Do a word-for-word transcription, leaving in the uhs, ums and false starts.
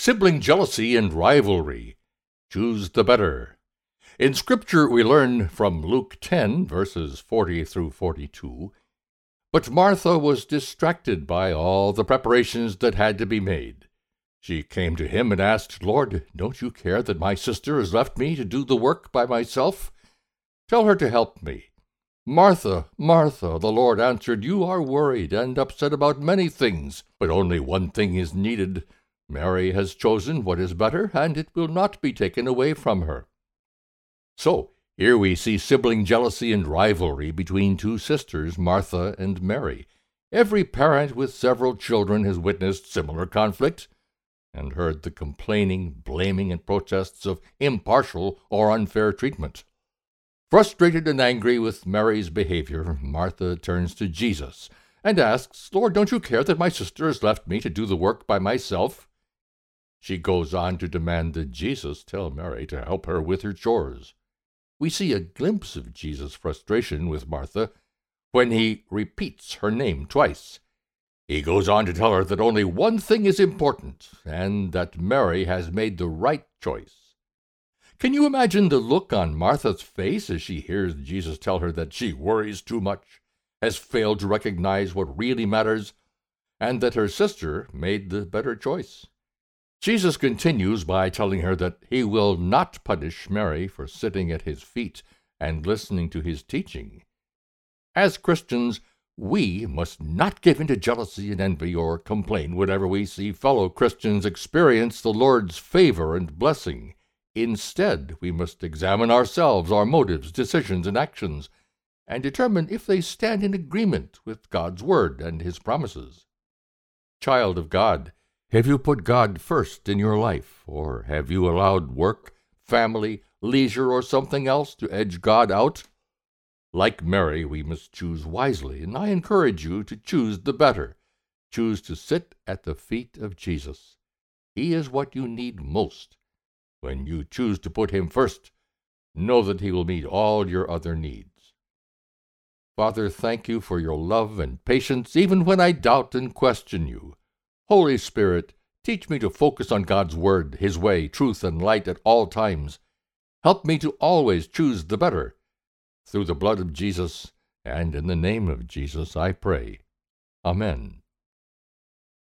Sibling jealousy and rivalry. Choose the better. In Scripture we learn from Luke ten, verses forty through forty-two, "But Martha was distracted by all the preparations that had to be made. She came to him and asked, 'Lord, don't you care that my sister has left me to do the work by myself? Tell her to help me.' 'Martha, Martha,' the Lord answered, 'you are worried and upset about many things, but only one thing is needed. Mary has chosen what is better, and it will not be taken away from her.'" So, here we see sibling jealousy and rivalry between two sisters, Martha and Mary. Every parent with several children has witnessed similar conflict and heard the complaining, blaming, and protests of impartial or unfair treatment. Frustrated and angry with Mary's behavior, Martha turns to Jesus and asks, "Lord, don't you care that my sister has left me to do the work by myself?" She goes on to demand that Jesus tell Mary to help her with her chores. We see a glimpse of Jesus' frustration with Martha when he repeats her name twice. He goes on to tell her that only one thing is important, and that Mary has made the right choice. Can you imagine the look on Martha's face as she hears Jesus tell her that she worries too much, has failed to recognize what really matters, and that her sister made the better choice? Jesus continues by telling her that he will not punish Mary for sitting at his feet and listening to his teaching. As Christians, we must not give in to jealousy and envy or complain whenever we see fellow Christians experience the Lord's favor and blessing. Instead, we must examine ourselves, our motives, decisions, and actions, and determine if they stand in agreement with God's Word and His promises. Child of God, have you put God first in your life, or have you allowed work, family, leisure, or something else to edge God out? Like Mary, we must choose wisely, and I encourage you to choose the better. Choose to sit at the feet of Jesus. He is what you need most. When you choose to put him first, know that he will meet all your other needs. Father, thank you for your love and patience, even when I doubt and question you. Holy Spirit, teach me to focus on God's Word, His way, truth, and light at all times. Help me to always choose the better. Through the blood of Jesus, and in the name of Jesus, I pray. Amen.